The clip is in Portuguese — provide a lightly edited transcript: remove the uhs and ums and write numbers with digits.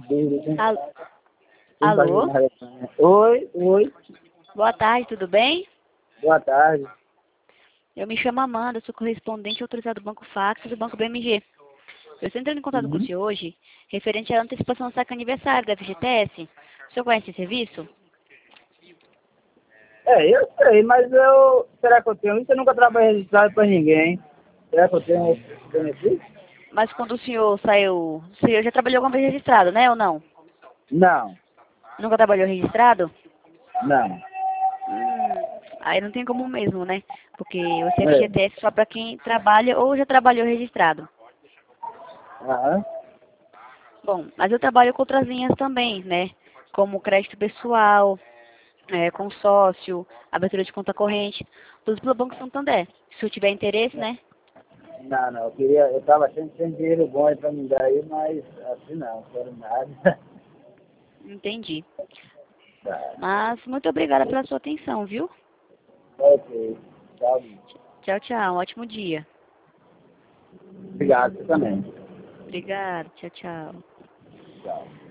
Alô? Alô? Oi. Boa tarde, tudo bem? Boa tarde. Eu me chamo Amanda, sou correspondente autorizado do Banco Fax e do Banco BMG. Eu estou entrando em contato com o senhor hoje, referente à antecipação do saque aniversário da FGTS. O senhor conhece esse serviço? Eu sei, mas será que eu tenho isso? Eu nunca trabalhei registrado para ninguém. Será que eu tenho esse benefício? Mas quando o senhor saiu... O senhor já trabalhou alguma vez registrado, né, ou não? Não. Nunca trabalhou registrado? Não. Aí não tem como mesmo, né? Porque o É. FGTS é só para quem trabalha ou já trabalhou registrado. Aham. Bom, mas eu trabalho com outras linhas também, né? Como crédito pessoal, consórcio, abertura de conta corrente, tudo pelo Banco Santander. Se eu tiver interesse, né? Não. Eu tava sem dinheiro bom aí pra me dar aí, mas assim não quero nada. Entendi. Tá. Mas muito obrigada pela sua atenção, viu? Ok. Tchau. Tchau, tchau. Um ótimo dia. Obrigado, você também. Obrigada. Tchau, tchau. Tchau.